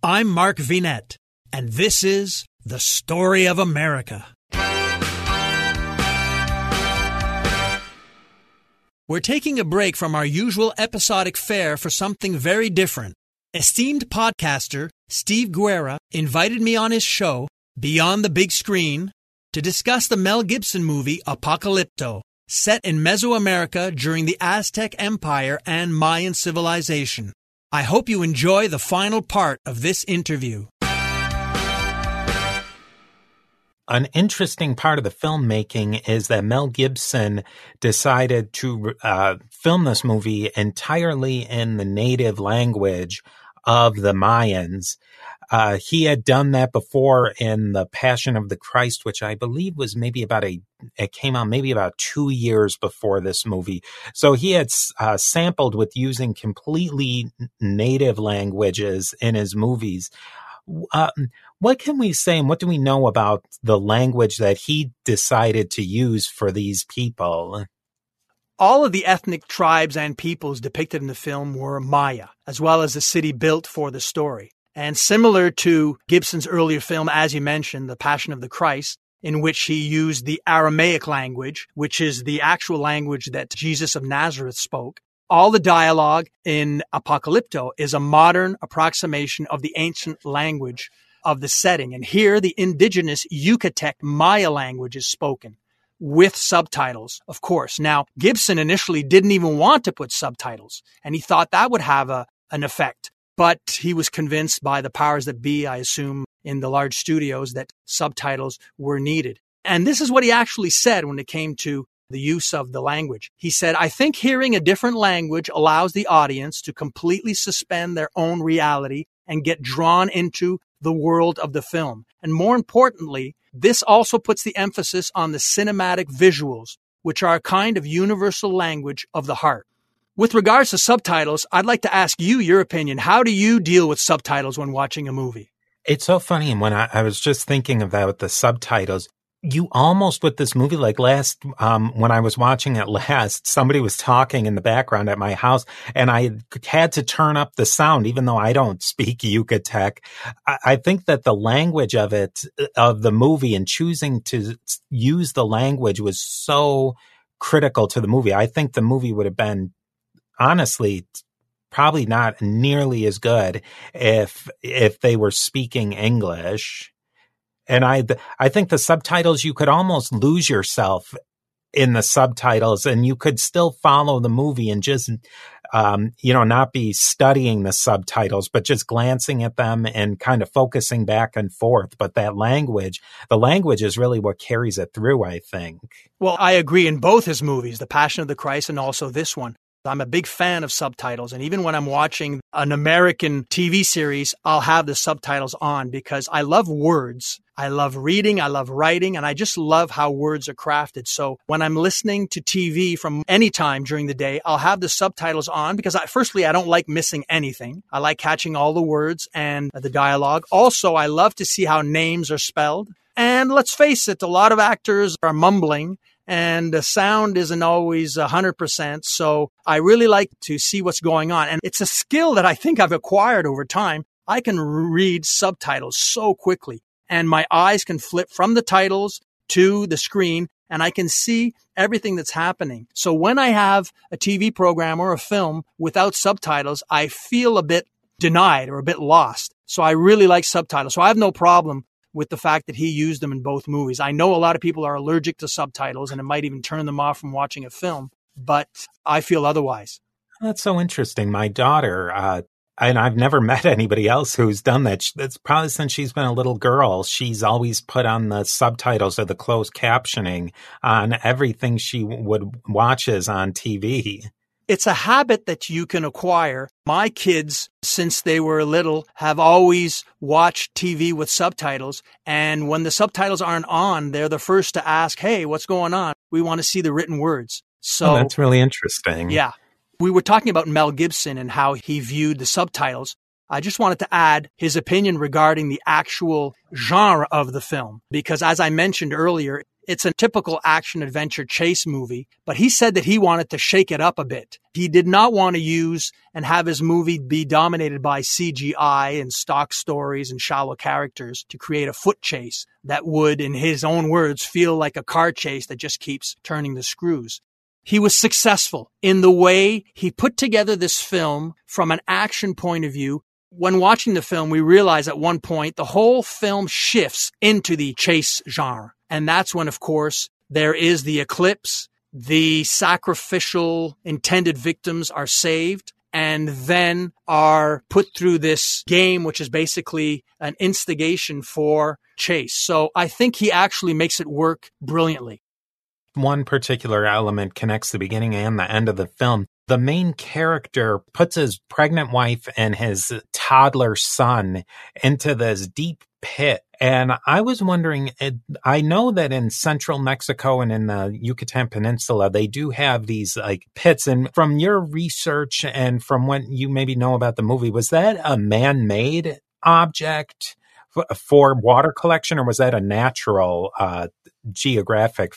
I'm Mark Vinette, and this is The Story of America. We're taking a break from our usual episodic fare for something very different. Esteemed podcaster Steve Guerra invited me on his show, Beyond the Big Screen, to discuss the Mel Gibson movie Apocalypto, set in Mesoamerica during the Aztec Empire and Mayan civilization. I hope you enjoy the final part of this interview. An interesting part of the filmmaking is that Mel Gibson decided to film this movie entirely in the native language of the Mayans. He had done that before in The Passion of the Christ, which I believe was it came out maybe about 2 years before this movie. So he had sampled with using completely native languages in his movies. What can we say and what do we know about the language that he decided to use for these people? All of the ethnic tribes and peoples depicted in the film were Maya, as well as the city built for the story. And similar to Gibson's earlier film, as you mentioned, The Passion of the Christ, in which he used the Aramaic language, which is the actual language that Jesus of Nazareth spoke, all the dialogue in Apocalypto is a modern approximation of the ancient language of the setting. And here, the indigenous Yucatec Maya language is spoken with subtitles, of course. Now, Gibson initially didn't even want to put subtitles, and he thought that would have an effect. But he was convinced by the powers that be, I assume, in the large studios that subtitles were needed. And this is what he actually said when it came to the use of the language. He said, "I think hearing a different language allows the audience to completely suspend their own reality and get drawn into the world of the film. And more importantly, this also puts the emphasis on the cinematic visuals, which are a kind of universal language of the heart." With regards to subtitles, I'd like to ask you your opinion. How do you deal with subtitles when watching a movie? It's so funny. And when I was just thinking about the subtitles, you almost with this movie, like when I was watching it last, somebody was talking in the background at my house and I had to turn up the sound, even though I don't speak Yucatec. I think that the language of the movie and choosing to use the language was so critical to the movie. I think the movie would have been, honestly, probably not nearly as good if they were speaking English. And I think the subtitles, you could almost lose yourself in the subtitles and you could still follow the movie and just, not be studying the subtitles, but just glancing at them and kind of focusing back and forth. But the language is really what carries it through, I think. Well, I agree in both his movies, The Passion of the Christ and also this one. I'm a big fan of subtitles, and even when I'm watching an American TV series, I'll have the subtitles on because I love words. I love reading, I love writing, and I just love how words are crafted. So when I'm listening to TV from any time during the day, I'll have the subtitles on because firstly, I don't like missing anything. I like catching all the words and the dialogue. Also, I love to see how names are spelled. And let's face it, a lot of actors are mumbling. And the sound isn't always 100%. So I really like to see what's going on. And it's a skill that I think I've acquired over time. I can read subtitles so quickly and my eyes can flip from the titles to the screen and I can see everything that's happening. So when I have a TV program or a film without subtitles, I feel a bit denied or a bit lost. So I really like subtitles. So I have no problem with the fact that he used them in both movies. I know a lot of people are allergic to subtitles and it might even turn them off from watching a film, but I feel otherwise. That's so interesting. My daughter, and I've never met anybody else who's done that. That's probably since she's been a little girl. She's always put on the subtitles or the closed captioning on everything she watches on TV. It's a habit that you can acquire. My kids, since they were little, have always watched TV with subtitles. And when the subtitles aren't on, they're the first to ask, "Hey, what's going on? We want to see the written words." So that's really interesting. Yeah. We were talking about Mel Gibson and how he viewed the subtitles. I just wanted to add his opinion regarding the actual genre of the film. Because as I mentioned earlier, It's a typical action-adventure chase movie, but he said that he wanted to shake it up a bit. He did not want to use and have his movie be dominated by CGI and stock stories and shallow characters to create a foot chase that would, in his own words, feel like a car chase that just keeps turning the screws. He was successful in the way he put together this film from an action point of view. When watching the film, we realize at one point the whole film shifts into the chase genre. And that's when, of course, there is the eclipse, the sacrificial intended victims are saved, and then are put through this game, which is basically an instigation for chase. So I think he actually makes it work brilliantly. One particular element connects the beginning and the end of the film. The main character puts his pregnant wife and his toddler son into this deep pit. And I was wondering, I know that in central Mexico and in the Yucatan Peninsula, they do have these like pits. And from your research and from what you maybe know about the movie, was that a man-made object for water collection, or was that a natural geological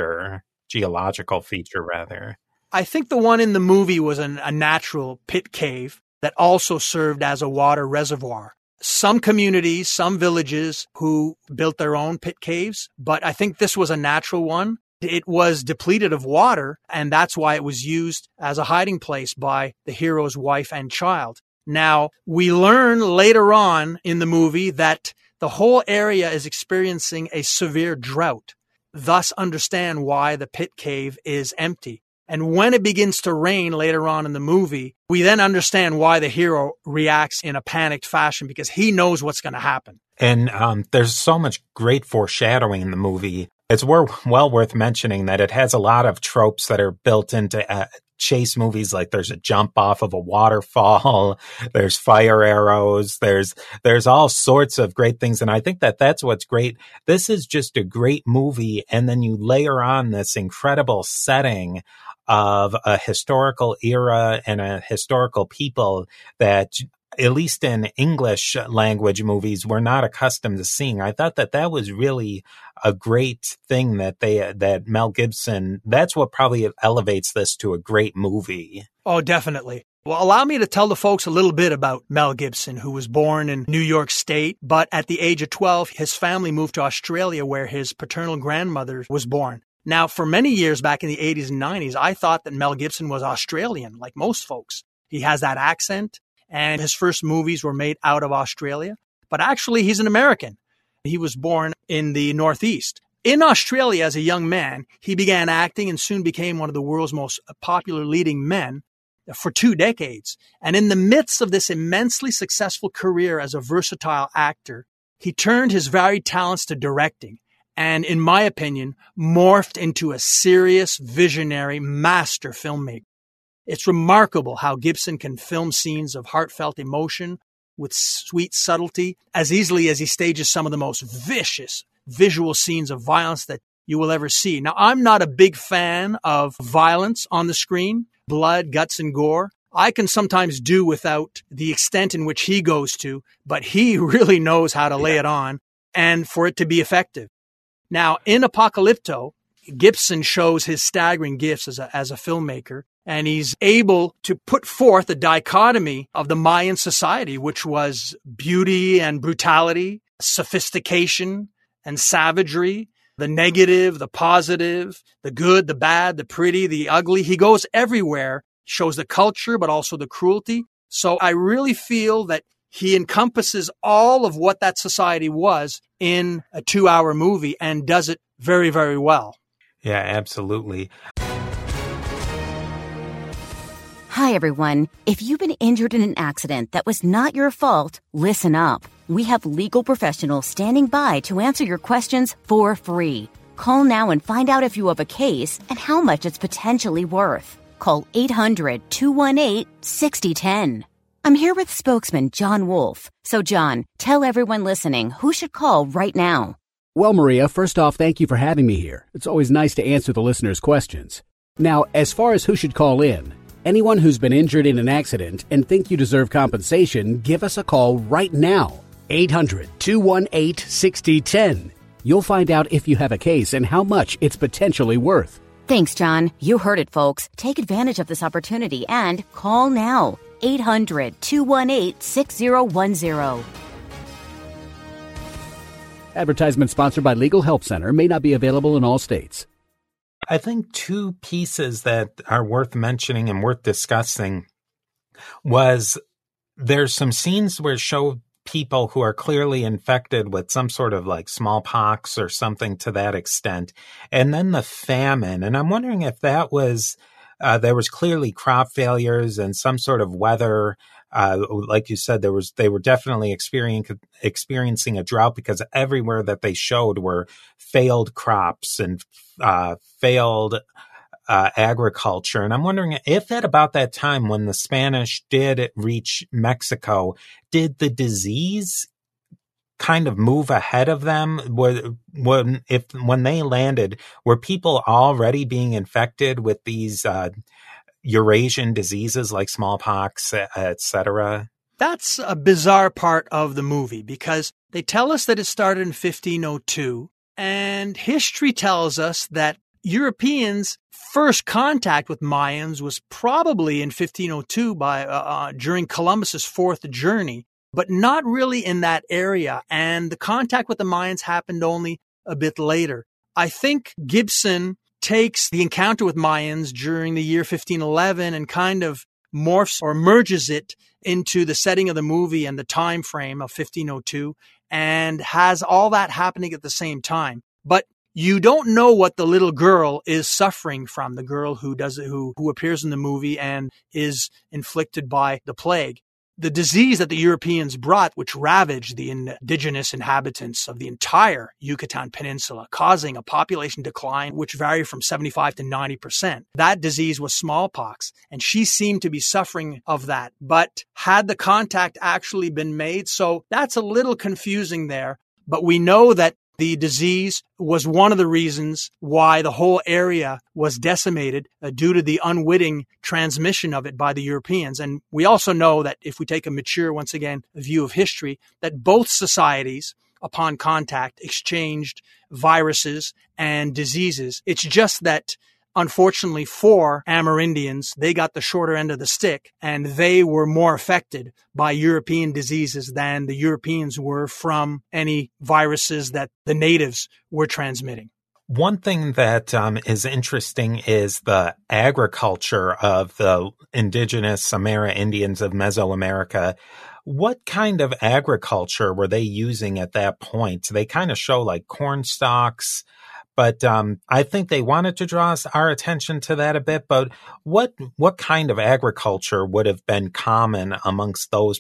feature rather? I think the one in the movie was a natural pit cave that also served as a water reservoir. Some communities, some villages who built their own pit caves, but I think this was a natural one. It was depleted of water, and that's why it was used as a hiding place by the hero's wife and child. Now, we learn later on in the movie that the whole area is experiencing a severe drought, thus understand why the pit cave is empty. And when it begins to rain later on in the movie, we then understand why the hero reacts in a panicked fashion, because he knows what's going to happen. And there's so much great foreshadowing in the movie. It's well worth mentioning that it has a lot of tropes that are built into chase movies. Like there's a jump off of a waterfall, there's fire arrows, there's all sorts of great things. And I think that that's what's great. This is just a great movie. And then you layer on this incredible setting of a historical era and a historical people that, at least in English language movies, we're not accustomed to seeing. I thought that that was really a great thing that Mel Gibson, that's what probably elevates this to a great movie. Oh, definitely. Well, allow me to tell the folks a little bit about Mel Gibson, who was born in New York State, but at the age of 12, his family moved to Australia, where his paternal grandmother was born. Now, for many years back in the 80s and 90s, I thought that Mel Gibson was Australian, like most folks. He has that accent, and his first movies were made out of Australia. But actually, he's an American. He was born in the Northeast. In Australia, as a young man, he began acting and soon became one of the world's most popular leading men for 2 decades. And in the midst of this immensely successful career as a versatile actor, he turned his varied talents to directing, and, in my opinion, morphed into a serious, visionary master filmmaker. It's remarkable how Gibson can film scenes of heartfelt emotion with sweet subtlety as easily as he stages some of the most vicious visual scenes of violence that you will ever see. Now, I'm not a big fan of violence on the screen, blood, guts, and gore. I can sometimes do without the extent in which he goes to, but he really knows how to lay it on and for it to be effective. Now, in Apocalypto, Gibson shows his staggering gifts as a filmmaker, and he's able to put forth a dichotomy of the Mayan society, which was beauty and brutality, sophistication and savagery, the negative, the positive, the good, the bad, the pretty, the ugly. He goes everywhere, shows the culture, but also the cruelty. So I really feel that he encompasses all of what that society was in a 2-hour movie and does it very, very well. Yeah, absolutely. Hi, everyone. If you've been injured in an accident that was not your fault, listen up. We have legal professionals standing by to answer your questions for free. Call now and find out if you have a case and how much it's potentially worth. Call 800-218-6010. I'm here with spokesman John Wolf. So, John, tell everyone listening who should call right now. Well, Maria, first off, thank you for having me here. It's always nice to answer the listeners' questions. Now, as far as who should call in, anyone who's been injured in an accident and think you deserve compensation, give us a call right now. 800-218-6010. You'll find out if you have a case and how much it's potentially worth. Thanks, John. You heard it, folks. Take advantage of this opportunity and call now. 800-218-6010. Advertisement sponsored by Legal Help Center. May not be available in all states. I think two pieces that are worth mentioning and worth discussing was there's some scenes where show people who are clearly infected with some sort of like smallpox or something to that extent. And then the famine. And I'm wondering if that was, there was clearly crop failures and some sort of weather. Like you said, they were definitely experiencing a drought because everywhere that they showed were failed crops and failed agriculture. And I'm wondering if at about that time when the Spanish did reach Mexico, did the disease kind of move ahead of them? When they landed, were people already being infected with these Eurasian diseases like smallpox, etc.? That's a bizarre part of the movie because they tell us that it started in 1502, and history tells us that Europeans' first contact with Mayans was probably in 1502 during Columbus's fourth journey, but not really in that area. And the contact with the Mayans happened only a bit later. I think Gibson takes the encounter with Mayans during the year 1511 and kind of morphs or merges it into the setting of the movie and the time frame of 1502 and has all that happening at the same time. But you don't know what the little girl is suffering from, the girl who appears in the movie and is inflicted by the plague. The disease that the Europeans brought, which ravaged the indigenous inhabitants of the entire Yucatan Peninsula, causing a population decline which varied from 75 to 90%. That disease was smallpox, and she seemed to be suffering of that. But had the contact actually been made? So that's a little confusing there. But we know that the disease was one of the reasons why the whole area was decimated due to the unwitting transmission of it by the Europeans. And we also know that if we take a mature, once again, view of history, that both societies, upon contact, exchanged viruses and diseases. It's just that, unfortunately for Amerindians, they got the shorter end of the stick and they were more affected by European diseases than the Europeans were from any viruses that the natives were transmitting. One thing that is interesting is the agriculture of the indigenous Amerindians of Mesoamerica. What kind of agriculture were they using at that point? They kind of show like corn stalks, but I think they wanted to draw our attention to that a bit. But what kind of agriculture would have been common amongst those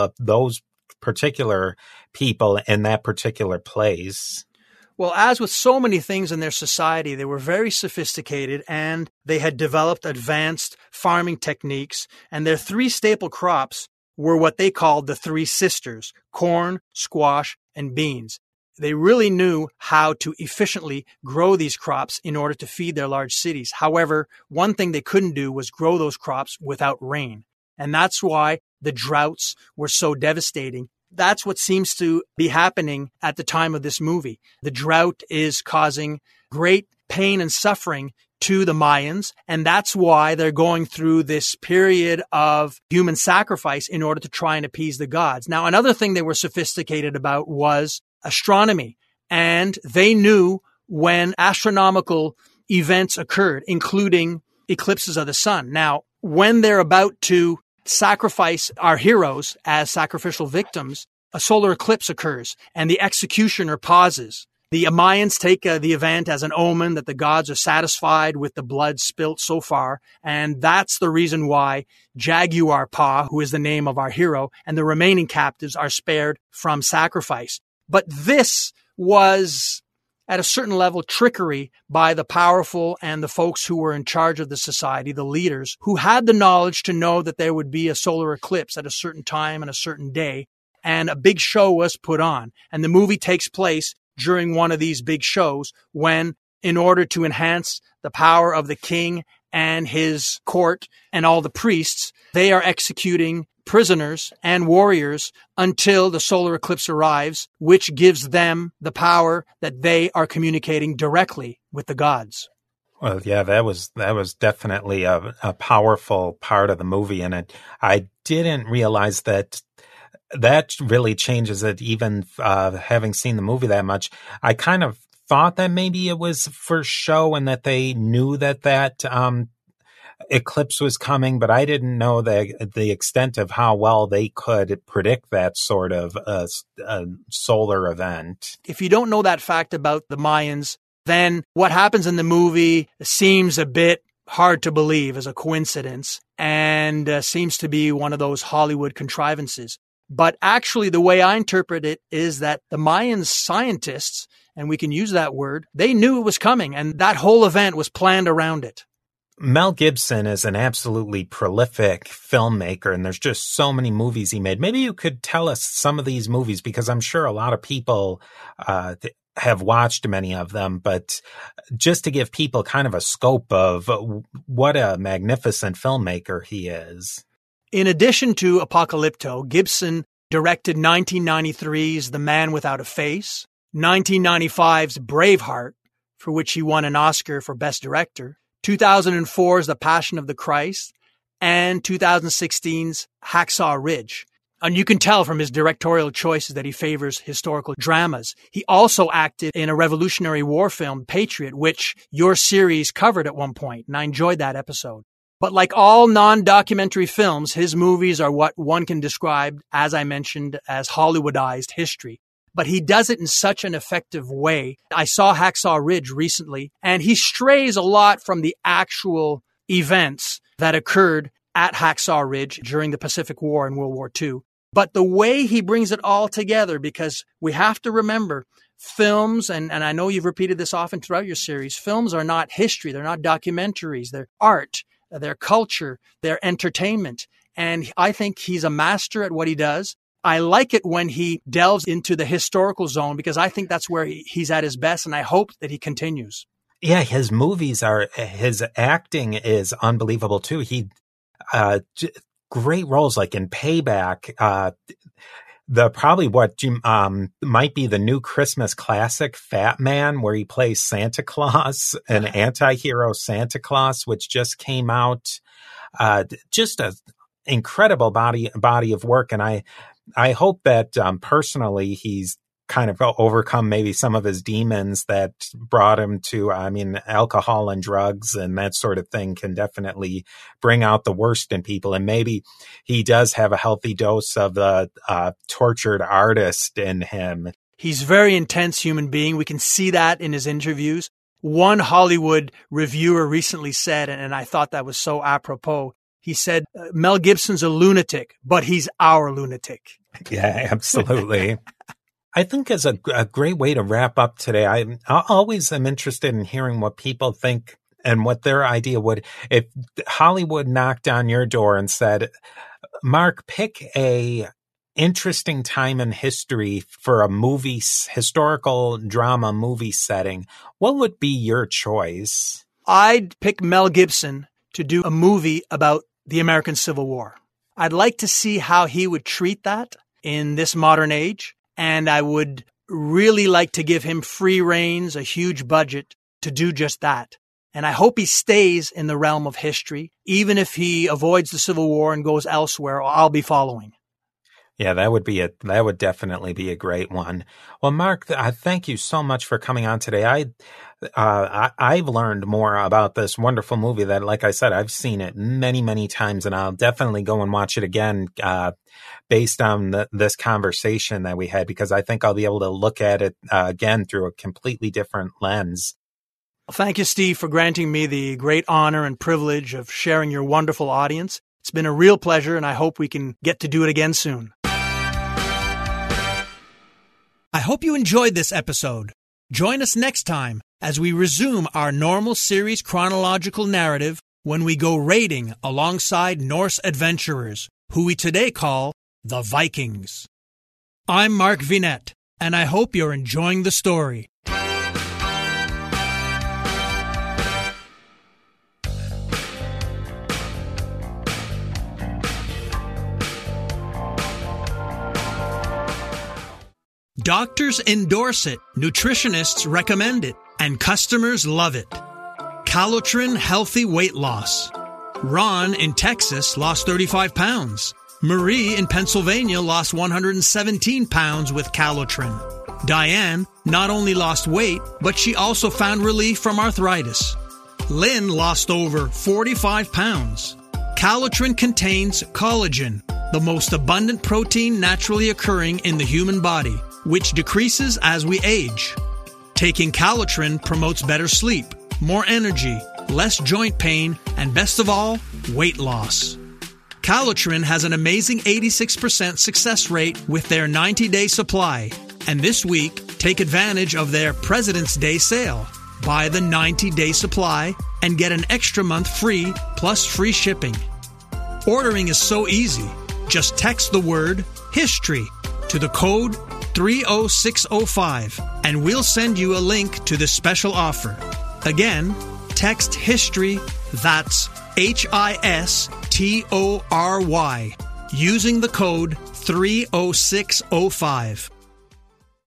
particular people in that particular place? Well, as with so many things in their society, they were very sophisticated and they had developed advanced farming techniques. And their three staple crops were what they called the three sisters: corn, squash, and beans. They really knew how to efficiently grow these crops in order to feed their large cities. However, one thing they couldn't do was grow those crops without rain. And that's why the droughts were so devastating. That's what seems to be happening at the time of this movie. The drought is causing great pain and suffering to the Mayans, and that's why they're going through this period of human sacrifice in order to try and appease the gods. Now, another thing they were sophisticated about was astronomy, and they knew when astronomical events occurred, including eclipses of the sun. Now, when they're about to sacrifice our heroes as sacrificial victims, a solar eclipse occurs and the executioner pauses. The Mayans take the event as an omen that the gods are satisfied with the blood spilt so far. And that's the reason why Jaguar Pa, who is the name of our hero, and the remaining captives are spared from sacrifice. But this was, at a certain level, trickery by the powerful and the folks who were in charge of the society, the leaders, who had the knowledge to know that there would be a solar eclipse at a certain time and a certain day, and a big show was put on. And the movie takes place during one of these big shows when, in order to enhance the power of the king and his court and all the priests, they are executing prisoners and warriors until the solar eclipse arrives, which gives them the power that they are communicating directly with the gods. Well, yeah, that was definitely a powerful part of the movie, and I didn't realize that really changes it. Even having seen the movie that much, I kind of thought that maybe it was for show and that they knew that eclipse was coming, but I didn't know the extent of how well they could predict that sort of solar event. If you don't know that fact about the Mayans, then what happens in the movie seems a bit hard to believe as a coincidence and seems to be one of those Hollywood contrivances. But actually, the way I interpret it is that the Mayan scientists, and we can use that word, they knew it was coming, and that whole event was planned around it. Mel Gibson is an absolutely prolific filmmaker, and there's just so many movies he made. Maybe you could tell us some of these movies, because I'm sure a lot of people have watched many of them, but just to give people kind of a scope of what a magnificent filmmaker he is. In addition to Apocalypto, Gibson directed 1993's The Man Without a Face, 1995's Braveheart, for which he won an Oscar for Best Director, 2004's The Passion of the Christ, and 2016's Hacksaw Ridge. And you can tell from his directorial choices that he favors historical dramas. He also acted in a Revolutionary War film, Patriot, which your series covered at one point, and I enjoyed that episode. But like all non-documentary films, his movies are what one can describe, as I mentioned, as Hollywoodized history. But he does it in such an effective way. I saw Hacksaw Ridge recently, and he strays a lot from the actual events that occurred at Hacksaw Ridge during the Pacific War and World War II. But the way he brings it all together, because we have to remember films, and I know you've repeated this often throughout your series, films are not history, they're not documentaries, they're art, they're culture, they're entertainment. And I think he's a master at what he does. I like it when he delves into the historical zone, because I think that's where he's at his best, and I hope that he continues. Yeah, his acting is unbelievable too. He great roles like in Payback, probably what might be the new Christmas classic, Fat Man, where he plays Santa Claus, an anti-hero Santa Claus, which just came out. Just an incredible body of work, and I hope that personally he's kind of overcome maybe some of his demons that brought him to, alcohol and drugs and that sort of thing can definitely bring out the worst in people. And maybe he does have a healthy dose of the tortured artist in him. He's a very intense human being. We can see that in his interviews. One Hollywood reviewer recently said, and I thought that was so apropos, he said, Mel Gibson's a lunatic, but he's our lunatic. Yeah, absolutely. I think as a great way to wrap up today, I always am interested in hearing what people think and what their idea would, if Hollywood knocked on your door and said, Mark, pick a interesting time in history for a historical drama movie setting, what would be your choice? I'd pick Mel Gibson to do a movie about the American Civil War. I'd like to see how he would treat that in this modern age. And I would really like to give him free reins, a huge budget to do just that. And I hope he stays in the realm of history. Even if he avoids the Civil War and goes elsewhere, I'll be following. Yeah, that would definitely be a great one. Well, Mark, thank you so much for coming on today. I've learned more about this wonderful movie that, like I said, I've seen it many, many times, and I'll definitely go and watch it again based on this conversation that we had, because I think I'll be able to look at it again through a completely different lens. Well, thank you, Steve, for granting me the great honor and privilege of sharing your wonderful audience. It's been a real pleasure, and I hope we can get to do it again soon. I hope you enjoyed this episode. Join us next time as we resume our normal series chronological narrative when we go raiding alongside Norse adventurers, who we today call the Vikings. I'm Mark Vinette, and I hope you're enjoying the story. Doctors endorse it, nutritionists recommend it, and customers love it. Calotren Healthy Weight Loss. Ron in Texas lost 35 pounds. Marie in Pennsylvania lost 117 pounds with Calotren. Diane not only lost weight, but she also found relief from arthritis. Lynn lost over 45 pounds. Calotren contains collagen, the most abundant protein naturally occurring in the human body, which decreases as we age. Taking Calotren promotes better sleep, more energy, less joint pain, and best of all, weight loss. Calotren has an amazing 86% success rate with their 90-day supply. And this week, take advantage of their President's Day sale. Buy the 90-day supply and get an extra month free plus free shipping. Ordering is so easy. Just text the word HISTORY to the code 30605 and we'll send you a link to the special offer. Again, text HISTORY, that's HISTORY, using the code 30605.